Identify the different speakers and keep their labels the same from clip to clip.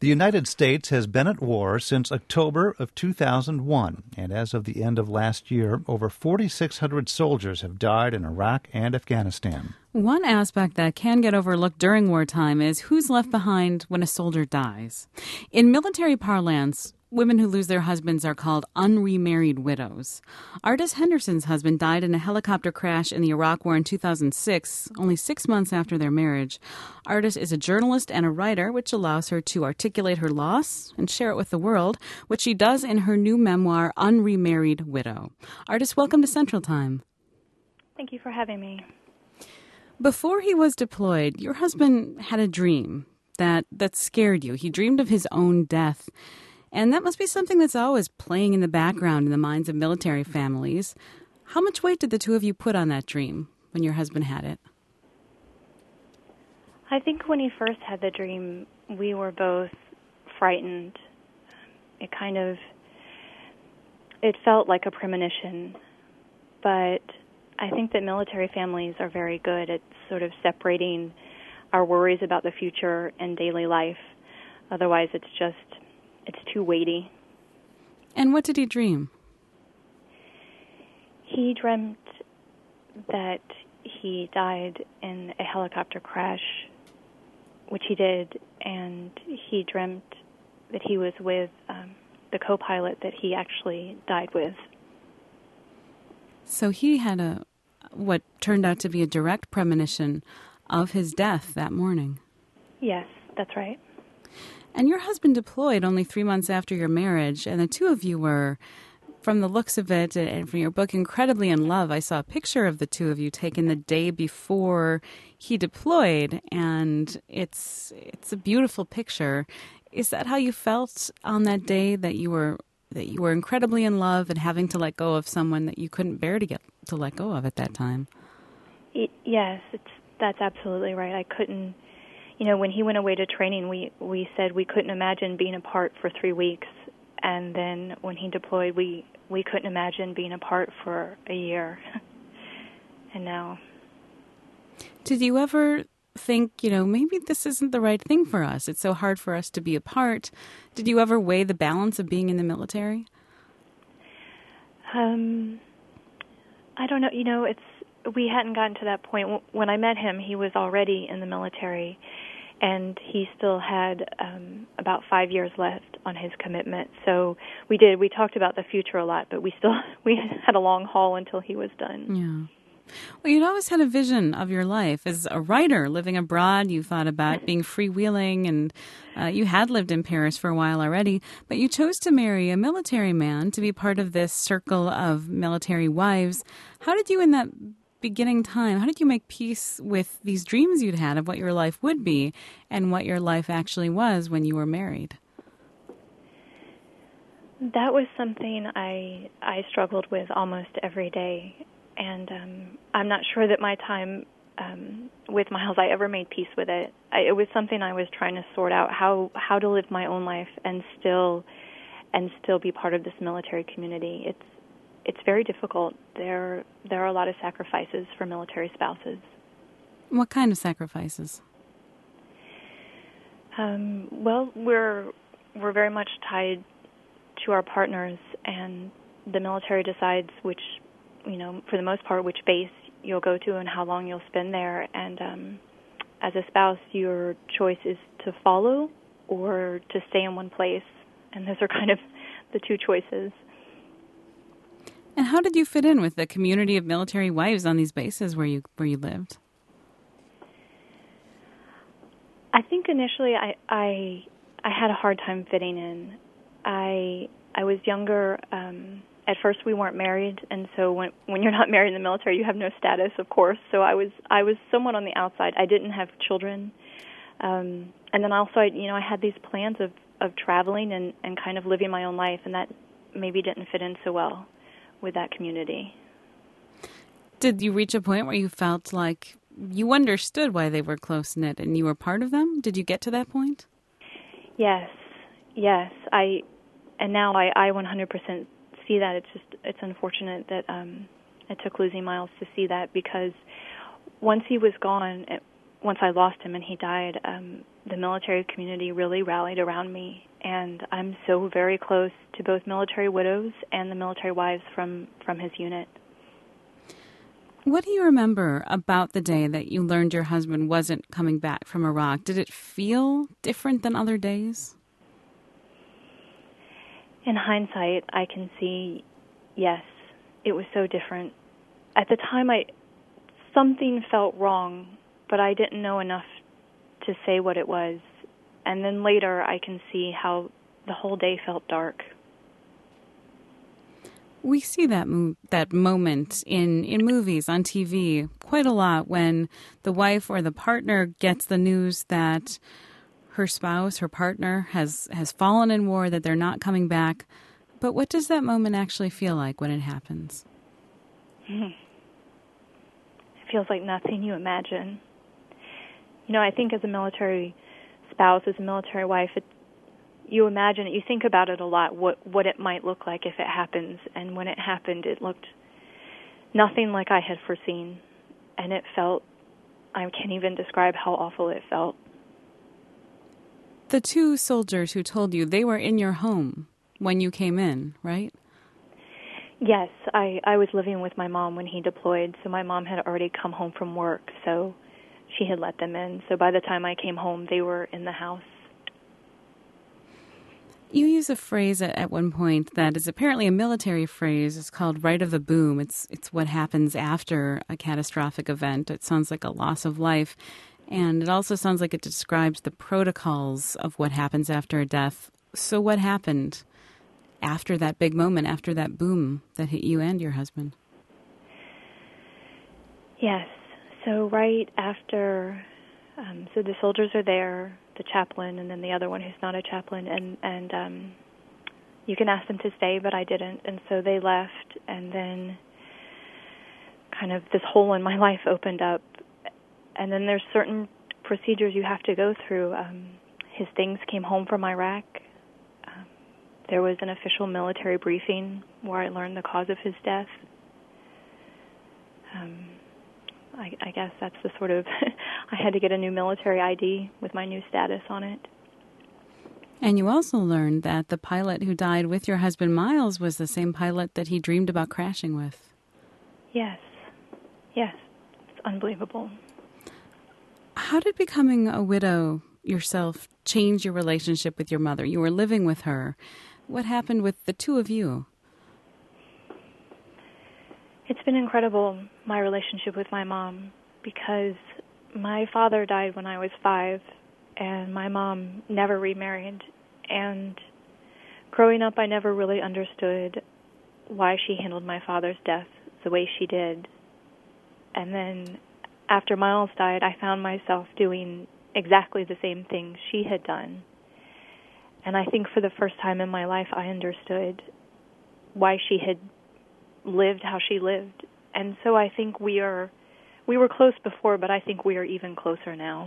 Speaker 1: The United States has been at war since October of 2001, and as of the end of last year, over 4,600 soldiers have died in Iraq and Afghanistan.
Speaker 2: One aspect that can get overlooked during wartime is who's left behind when a soldier dies. In military parlance, women who lose their husbands are called unremarried widows. Ardis Henderson's husband died in a helicopter crash in the Iraq War in 2006, only 6 months after their marriage. Ardis is a journalist and a writer, which allows her to articulate her loss and share it with the world, which she does in her new memoir, Unremarried Widow. Ardis, welcome to Central Time.
Speaker 3: Thank you for having me.
Speaker 2: Before he was deployed, your husband had a dream that scared you. He dreamed of his own death. And that must be something that's always playing in the background in the minds of military families. How much weight did the two of you put on that dream when your husband had it?
Speaker 3: I think when he first had the dream, we were both frightened. It felt like a premonition. But I think that military families are very good at sort of separating our worries about the future and daily life. Otherwise, it's too weighty.
Speaker 2: And what did he dream?
Speaker 3: He dreamt that he died in a helicopter crash, which he did, and he dreamt that he was with the co-pilot that he actually died with.
Speaker 2: So he had what turned out to be a direct premonition of his death that morning.
Speaker 3: Yes, that's right.
Speaker 2: And your husband deployed only 3 months after your marriage, and the two of you were, from the looks of it and from your book, incredibly in love. I saw a picture of the two of you taken the day before he deployed, and it's a beautiful picture. Is that how you felt on that day, that you were incredibly in love and having to let go of someone that you couldn't bear to let go of at that time?
Speaker 3: Yes, that's absolutely right. I couldn't. When he went away to training, we said we couldn't imagine being apart for 3 weeks. And then when he deployed, we couldn't imagine being apart for a year. And now.
Speaker 2: Did you ever think, maybe this isn't the right thing for us? It's so hard for us to be apart. Did you ever weigh the balance of being in the military?
Speaker 3: I don't know. We hadn't gotten to that point. When I met him, he was already in the military, and he still had about 5 years left on his commitment. So we talked about the future a lot, but we had a long haul until he was done.
Speaker 2: Yeah. Well, you'd always had a vision of your life. As a writer living abroad, you thought about being freewheeling, and you had lived in Paris for a while already, but you chose to marry a military man to be part of this circle of military wives. How did you, in that beginning time, how did you make peace with these dreams you'd had of what your life would be and what your life actually was when you were married?
Speaker 3: That was something I struggled with almost every day, and I'm not sure that my time with Miles, I ever made peace with it. It was something I was trying to sort out, how to live my own life and still be part of this military community. It's very difficult. There are a lot of sacrifices for military spouses.
Speaker 2: What kind of sacrifices?
Speaker 3: Well, we're very much tied to our partners, and the military decides which, for the most part, which base you'll go to and how long you'll spend there. And as a spouse, your choice is to follow or to stay in one place, and those are kind of the two choices.
Speaker 2: And how did you fit in with the community of military wives on these bases where you lived?
Speaker 3: I think initially I had a hard time fitting in. I was younger. At first we weren't married, and so when you're not married in the military, you have no status, of course. So I was somewhat on the outside. I didn't have children, and then also I had these plans of traveling and kind of living my own life, and that maybe didn't fit in so well with that community.
Speaker 2: Did you reach a point where you felt like you understood why they were close-knit and you were part of them? Did you get to that point?
Speaker 3: Yes. Now I 100% see that. It's unfortunate that it took losing Miles to see that, because once he was gone, once I lost him and he died, the military community really rallied around me, and I'm so very close to both military widows and the military wives from his unit.
Speaker 2: What do you remember about the day that you learned your husband wasn't coming back from Iraq? Did it feel different than other days?
Speaker 3: In hindsight, I can see, yes, it was so different. At the time, something felt wrong, but I didn't know enough to say what it was. And then later, I can see how the whole day felt dark.
Speaker 2: We see that moment in movies, on TV, quite a lot when the wife or the partner gets the news that her spouse, her partner, has fallen in war, that they're not coming back. But what does that moment actually feel like when it happens?
Speaker 3: It feels like nothing you imagine. You know, I think as a military spouse, as a military wife, you imagine it, you think about it a lot, what it might look like if it happens. And when it happened, it looked nothing like I had foreseen. And it felt, I can't even describe how awful it felt.
Speaker 2: The two soldiers who told you, they were in your home when you came in, right?
Speaker 3: Yes, I was living with my mom when he deployed, so my mom had already come home from work, so she had let them in. So by the time I came home, they were in the house.
Speaker 2: You use a phrase at one point that is apparently a military phrase. It's called right of the boom. It's what happens after a catastrophic event. It sounds like a loss of life. And it also sounds like it describes the protocols of what happens after a death. So what happened after that big moment, after that boom that hit you and your husband?
Speaker 3: Yes. So right after, so the soldiers are there, the chaplain, and then the other one who's not a chaplain, and you can ask them to stay, but I didn't. And so they left, and then kind of this hole in my life opened up. And then there's certain procedures you have to go through. His things came home from Iraq. There was an official military briefing where I learned the cause of his death. I guess that's the sort of, I had to get a new military ID with my new status on it.
Speaker 2: And you also learned that the pilot who died with your husband, Miles, was the same pilot that he dreamed about crashing with.
Speaker 3: Yes. Yes. It's unbelievable.
Speaker 2: How did becoming a widow yourself change your relationship with your mother? You were living with her. What happened with the two of you?
Speaker 3: It's been incredible, my relationship with my mom, because my father died when I was 5, and my mom never remarried. And growing up, I never really understood why she handled my father's death the way she did. And then after Miles died, I found myself doing exactly the same thing she had done. And I think for the first time in my life, I understood why she had lived how she lived. And so I think we were close before, but I think we are even closer now.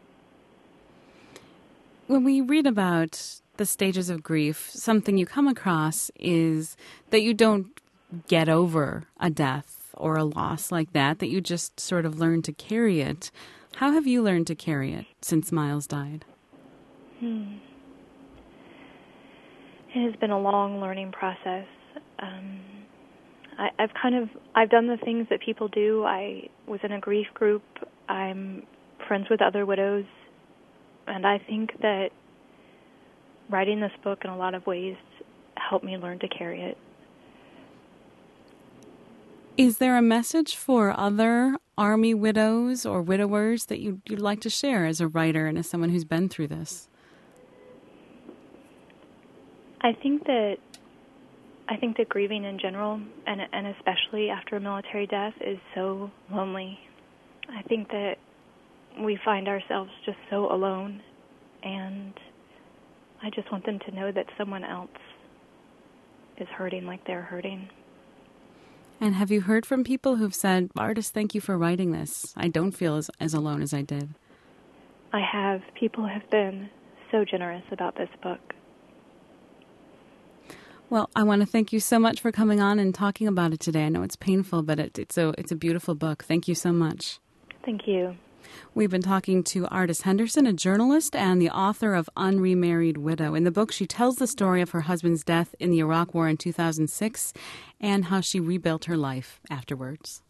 Speaker 2: When we read about the stages of grief, something you come across is that you don't get over a death or a loss like that you just sort of learn to carry it. How have you learned to carry it since Miles died?
Speaker 3: It has been a long learning process. I've done the things that people do. I was in a grief group. I'm friends with other widows. And I think that writing this book in a lot of ways helped me learn to carry it.
Speaker 2: Is there a message for other Army widows or widowers that you'd like to share as a writer and as someone who's been through this?
Speaker 3: I think that grieving in general, and especially after a military death, is so lonely. I think that we find ourselves just so alone, and I just want them to know that someone else is hurting like they're hurting.
Speaker 2: And have you heard from people who've said, "Artis, thank you for writing this. I don't feel as alone as I did"?
Speaker 3: I have. People have been so generous about this book.
Speaker 2: Well, I want to thank you so much for coming on and talking about it today. I know it's painful, but it's a beautiful book. Thank you so much.
Speaker 3: Thank you.
Speaker 2: We've been talking to Ardis Henderson, a journalist and the author of Unremarried Widow. In the book, she tells the story of her husband's death in the Iraq War in 2006 and how she rebuilt her life afterwards.